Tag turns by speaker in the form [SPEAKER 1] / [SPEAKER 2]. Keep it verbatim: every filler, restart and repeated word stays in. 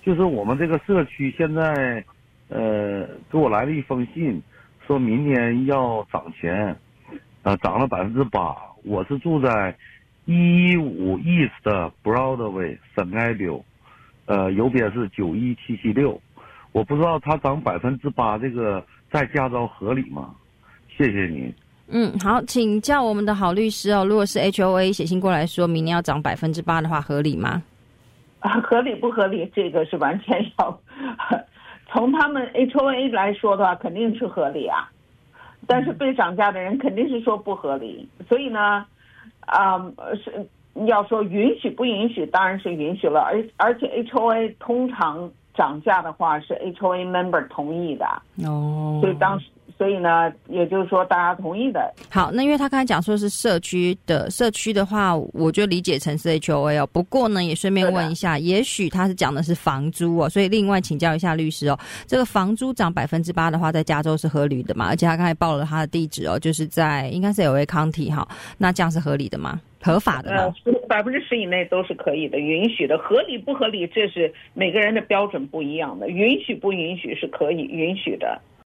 [SPEAKER 1] 就是我们这个社区现在，呃，给我来了一封信，说明年要涨钱，呃，涨了百分之八。我是住在一五 East Broadway 沈爱柳，呃，邮编是九一七七六。我不知道它涨百分之八，这个在加州合理吗？谢谢您。
[SPEAKER 2] 嗯，好，请教我们的好律师哦。如果是 H O A 写信过来说明年要涨百分之八的话，合理吗？
[SPEAKER 3] 啊，合理不合理？这个是完全要从他们 H O A 来说的话，肯定是合理啊。但是被涨价的人肯定是说不合理，所以呢，啊、呃，是要说允许不允许，当然是允许了，而而且 H O A 通常涨价的话是 H O A member 同意的哦，所以当时。所以呢，也就是说大家同意的。
[SPEAKER 2] 好，那因为他刚才讲说是社区的，社区的话，我就理解成是 H O A 哦。不过呢，也顺便问一下，也许他是讲的是房租哦，所以另外请教一下律师哦，这个房租涨百分之八的话，在加州是合理的嘛？而且他刚才报了他的地址哦，就是在应该是 L A County 哈，那这样是合理的吗？合法的吗？
[SPEAKER 3] 呃，百分之十以内都是可以的，允许的。合理不合理，这是每个人的标准不一样的。允许不允许是可以允许的。